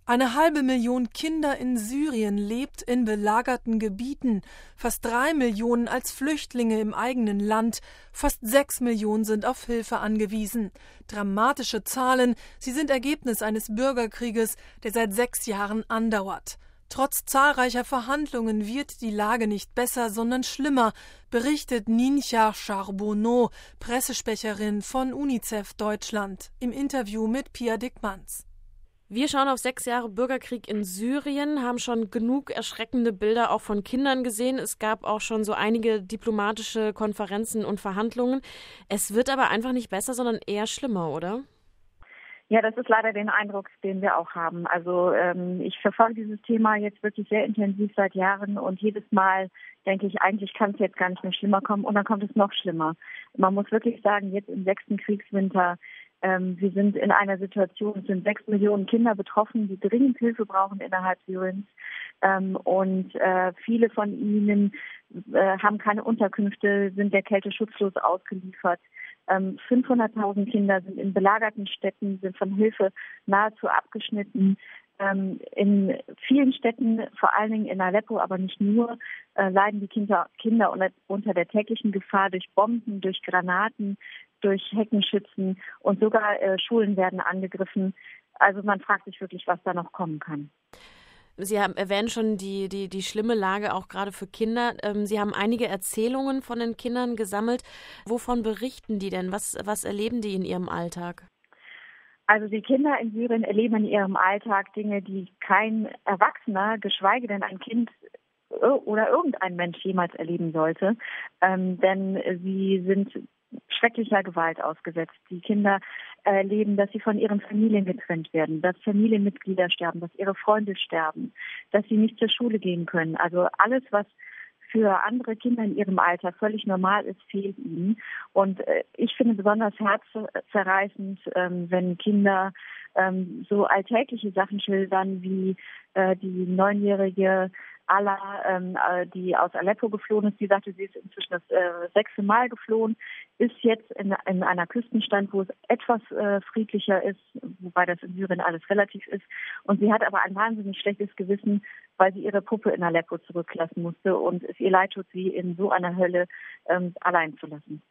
1,5 Million Kinder in Syrien lebt in belagerten Gebieten, fast 3 Millionen als Flüchtlinge im eigenen Land, fast 6 Millionen sind auf Hilfe angewiesen. Dramatische Zahlen, sie sind Ergebnis eines Bürgerkrieges, der seit 6 Jahren andauert. Trotz zahlreicher Verhandlungen wird die Lage nicht besser, sondern schlimmer, berichtet Ninja Charbonneau, Pressesprecherin von UNICEF Deutschland, im Interview mit Pia Dickmanns. Wir schauen auf 6 Jahre Bürgerkrieg in Syrien, haben schon genug erschreckende Bilder auch von Kindern gesehen. Es gab auch schon so einige diplomatische Konferenzen und Verhandlungen. Es wird aber einfach nicht besser, sondern eher schlimmer, oder? Ja, das ist leider den Eindruck, den wir auch haben. Also ich verfolge dieses Thema jetzt wirklich sehr intensiv seit Jahren und jedes Mal denke ich, eigentlich kann es jetzt gar nicht mehr schlimmer kommen und dann kommt es noch schlimmer. Man muss wirklich sagen, jetzt im 6. Kriegswinter, wir sind in einer Situation, es sind 6 Millionen Kinder betroffen, die dringend Hilfe brauchen innerhalb Syriens. Und viele von ihnen haben keine Unterkünfte, sind der Kälte schutzlos ausgeliefert. 500.000 Kinder sind in belagerten Städten, sind von Hilfe nahezu abgeschnitten. In vielen Städten, vor allen Dingen in Aleppo, aber nicht nur, leiden die Kinder unter der täglichen Gefahr durch Bomben, durch Granaten, durch Heckenschützen und sogar Schulen werden angegriffen. Also man fragt sich wirklich, was da noch kommen kann. Sie erwähnen schon die schlimme Lage auch gerade für Kinder. Sie haben einige Erzählungen von den Kindern gesammelt. Wovon berichten die denn? Was erleben die in ihrem Alltag? Also die Kinder in Syrien erleben in ihrem Alltag Dinge, die kein Erwachsener, geschweige denn ein Kind oder irgendein Mensch jemals erleben sollte. Denn sie sind schrecklicher Gewalt ausgesetzt. Die Kinder erleben, dass sie von ihren Familien getrennt werden, dass Familienmitglieder sterben, dass ihre Freunde sterben, dass sie nicht zur Schule gehen können. Also alles, was für andere Kinder in ihrem Alter völlig normal ist, fehlt ihnen. Und ich finde besonders herzzerreißend, wenn Kinder so alltägliche Sachen schildern, wie die 9-jährige Ala, die aus Aleppo geflohen ist. Die sagte, sie ist inzwischen das 6. Mal geflohen, ist jetzt in einer Küstenstadt, wo es etwas friedlicher ist, wobei das in Syrien alles relativ ist. Und sie hat aber ein wahnsinnig schlechtes Gewissen, weil sie ihre Puppe in Aleppo zurücklassen musste und es ihr leid tut, sie in so einer Hölle allein zu lassen.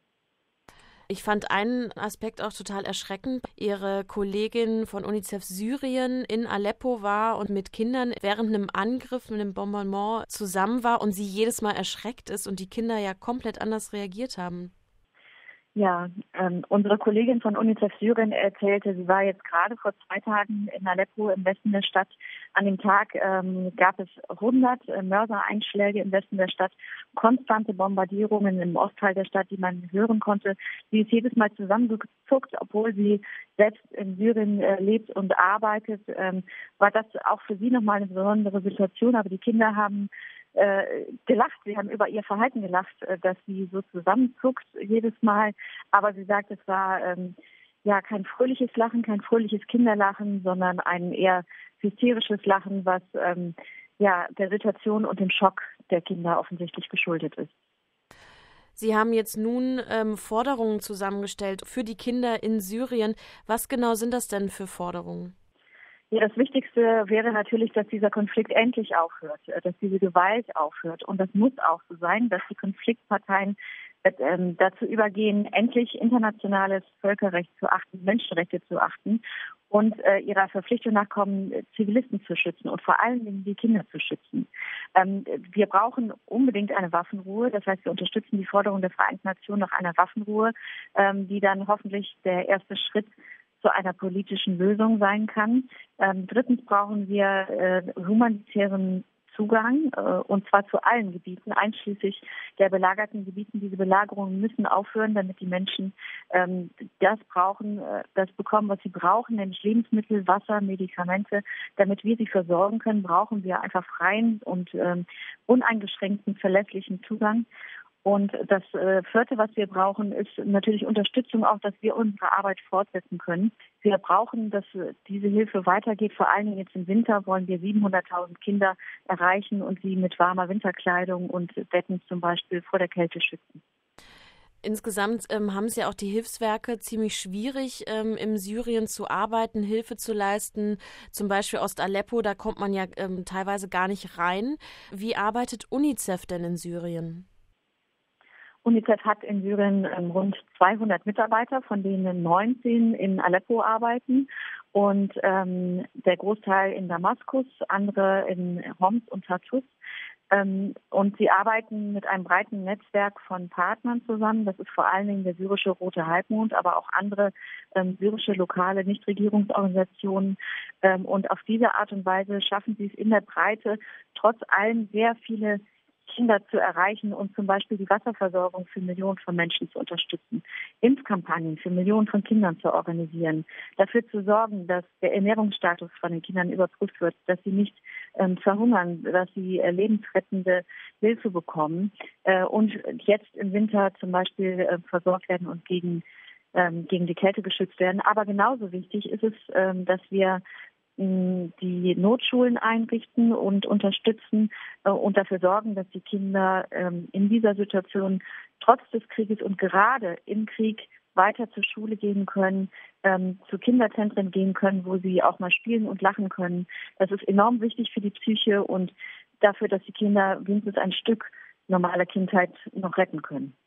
Ich fand einen Aspekt auch total erschreckend. Ihre Kollegin von UNICEF Syrien in Aleppo war und mit Kindern während einem Angriff, mit einem Bombardement zusammen war und sie jedes Mal erschreckt ist und die Kinder ja komplett anders reagiert haben. Ja, unsere Kollegin von UNICEF Syrien erzählte, sie war jetzt gerade vor 2 Tagen in Aleppo im Westen der Stadt. An dem Tag gab es 100 Mörsereinschläge im Westen der Stadt, konstante Bombardierungen im Ostteil der Stadt, die man hören konnte. Sie ist jedes Mal zusammengezuckt, obwohl sie selbst in Syrien lebt und arbeitet. War das auch für sie nochmal eine besondere Situation, aber die Kinder haben gelacht. Sie haben über ihr Verhalten gelacht, dass sie so zusammenzuckt jedes Mal. Aber sie sagt, es war kein fröhliches Lachen, kein fröhliches Kinderlachen, sondern ein eher hysterisches Lachen, was der Situation und dem Schock der Kinder offensichtlich geschuldet ist. Sie haben jetzt nun Forderungen zusammengestellt für die Kinder in Syrien. Was genau sind das denn für Forderungen? Ja, das Wichtigste wäre natürlich, dass dieser Konflikt endlich aufhört, dass diese Gewalt aufhört. Und das muss auch so sein, dass die Konfliktparteien dazu übergehen, endlich internationales Völkerrecht zu achten, Menschenrechte zu achten und ihrer Verpflichtung nachkommen, Zivilisten zu schützen und vor allen Dingen die Kinder zu schützen. Wir brauchen unbedingt eine Waffenruhe. Das heißt, wir unterstützen die Forderung der Vereinten Nationen nach einer Waffenruhe, die dann hoffentlich der erste Schritt zu einer politischen Lösung sein kann. Drittens brauchen wir humanitären Zugang, und zwar zu allen Gebieten, einschließlich der belagerten Gebieten. Diese Belagerungen müssen aufhören, damit die Menschen das bekommen, was sie brauchen, nämlich Lebensmittel, Wasser, Medikamente. Damit wir sie versorgen können, brauchen wir einfach freien und uneingeschränkten, verlässlichen Zugang. Und das 4., was wir brauchen, ist natürlich Unterstützung auch, dass wir unsere Arbeit fortsetzen können. Wir brauchen, dass diese Hilfe weitergeht. Vor allen Dingen jetzt im Winter wollen wir 700.000 Kinder erreichen und sie mit warmer Winterkleidung und Decken zum Beispiel vor der Kälte schützen. Insgesamt haben es ja auch die Hilfswerke ziemlich schwierig, im Syrien zu arbeiten, Hilfe zu leisten. Zum Beispiel Ost-Aleppo, da kommt man ja teilweise gar nicht rein. Wie arbeitet UNICEF denn in Syrien? UNICEF hat in Syrien rund 200 Mitarbeiter, von denen 19 in Aleppo arbeiten und der Großteil in Damaskus, andere in Homs und Tartus. Und sie arbeiten mit einem breiten Netzwerk von Partnern zusammen. Das ist vor allen Dingen der syrische Rote Halbmond, aber auch andere syrische lokale Nichtregierungsorganisationen. Und auf diese Art und Weise schaffen sie es in der Breite, trotz allem sehr viele Kinder zu erreichen und zum Beispiel die Wasserversorgung für Millionen von Menschen zu unterstützen, Impfkampagnen für Millionen von Kindern zu organisieren, dafür zu sorgen, dass der Ernährungsstatus von den Kindern überprüft wird, dass sie nicht verhungern, dass sie lebensrettende Hilfe bekommen und jetzt im Winter zum Beispiel versorgt werden und gegen die Kälte geschützt werden. Aber genauso wichtig ist es, dass wir die Notschulen einrichten und unterstützen und dafür sorgen, dass die Kinder in dieser Situation trotz des Krieges und gerade im Krieg weiter zur Schule gehen können, zu Kinderzentren gehen können, wo sie auch mal spielen und lachen können. Das ist enorm wichtig für die Psyche und dafür, dass die Kinder wenigstens ein Stück normaler Kindheit noch retten können.